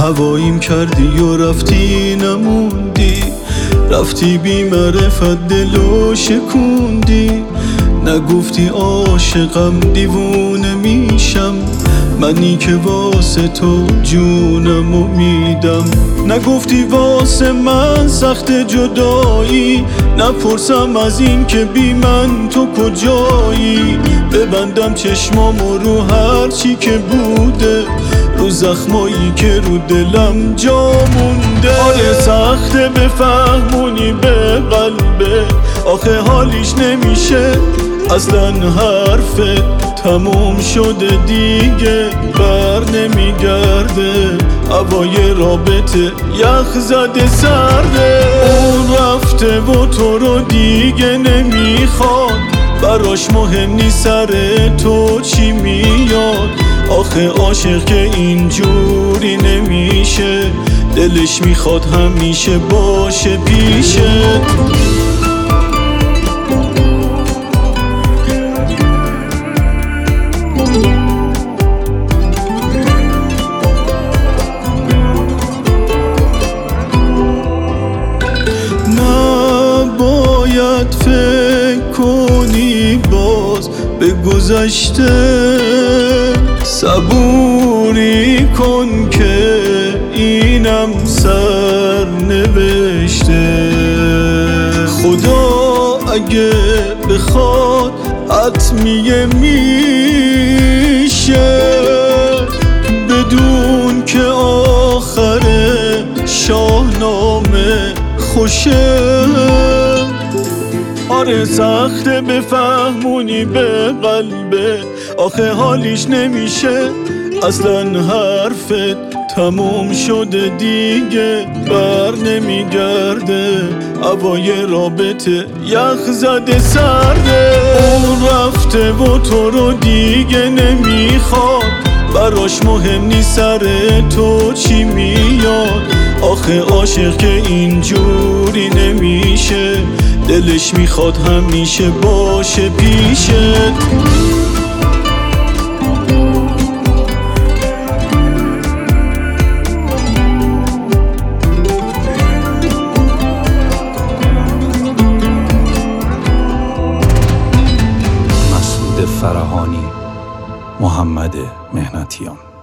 هواییم کردی و رفتی نموندی، رفتی بی معرفت دلو شکوندی. نگفتی عاشقم دیوونه میشم، منی که واسه تو جونمو میدم. نگفتی واسه من سخت جدایی، نپرسم از این که بی من تو کجایی. ببندم چشمامو رو هر چی که بوده، رو زخمایی که رو دلم جا مونده. آره سخته بفهمونی به قلبه، آخه حالیش نمیشه اصلا حرفت. تموم شده دیگه بر نمیگرده، هوای رابطه یخ زده سرده. اون رفته و تو رو دیگه نمیخواد، براش مهم نیست سر تو چی میاد. آخه عاشق که اینجوری نمیشه، دلش میخواد همیشه باشه پیشت. نباید فکر کنی باز به گذشته، صبوری کن که اینم سر نوشته. خدا اگه بخواد حتمیه میشه، بدون که آخر شاهنامه خوشه. آره سخته بفهمونی به قلبه، آخه حالیش نمیشه اصلا حرفت. تموم شده دیگه بر نمیگرده، هوای رابطه یخ زده سرده. اون رفته و تو رو دیگه نمیخواد، براش مهم نیست سر تو چی میاد. آخه عاشق که اینجوری نمیشه، دلش میخواد همیشه باشه پیشت. مسعود فرهانی، محمد مهنتیان.